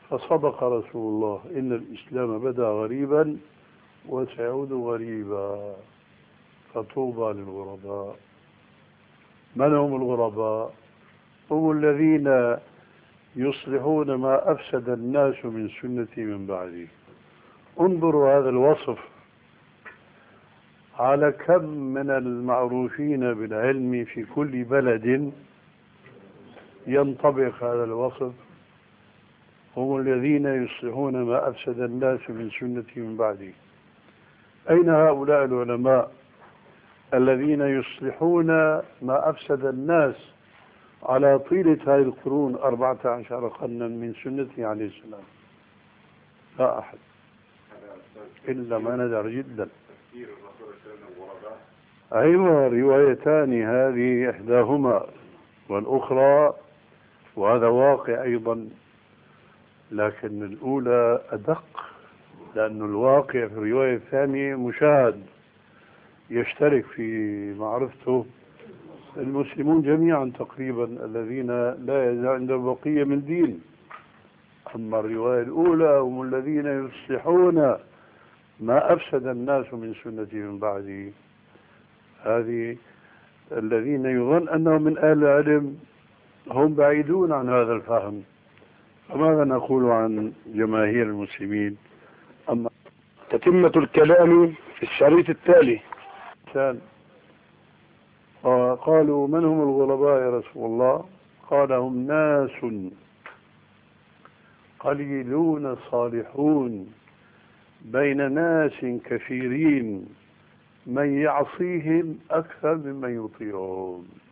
فصدق رسول الله إن الإسلام بدأ غريبا وسيعود غريبا فطوبى للغرباء. من هم الغرباء؟ هم الذين يصلحون ما أفسد الناس من سنتي من بعدي. انظروا هذا الوصف على كم من المعروفين بالعلم في كل بلد ينطبق هذا الوصف. هم الذين يصلحون ما أفسد الناس من سنتي من بعدي. أين هؤلاء العلماء الذين يصلحون ما أفسد الناس على طيلة هذه القرون 14 قرنا من سنته عليه السلام؟ لا أحد إلا ما ندر جدا. أيوة، روايتان، هذه إحداهما والأخرى، وهذا واقع أيضا، لكن الأولى أدق، لأن الواقع في الرواية الثانية مشاهد يشترك في معرفته المسلمون جميعا تقريبا الذين لا يزال عندهم بقية من دين. أما الرواية الأولى هم الذين يصلحون ما أفسد الناس من سنتي من بعدي. هذه الذين يظن أنهم من أهل العلم هم بعيدون عن هذا الفهم. فماذا نقول عن جماهير المسلمين؟ أما تتمة الكلام في الشريط التالي. قالوا من هم الغرباء يا رسول الله؟ قال هم ناس قليلون صالحون بين ناس كثيرين من يعصيهم أكثر ممن يطيعهم.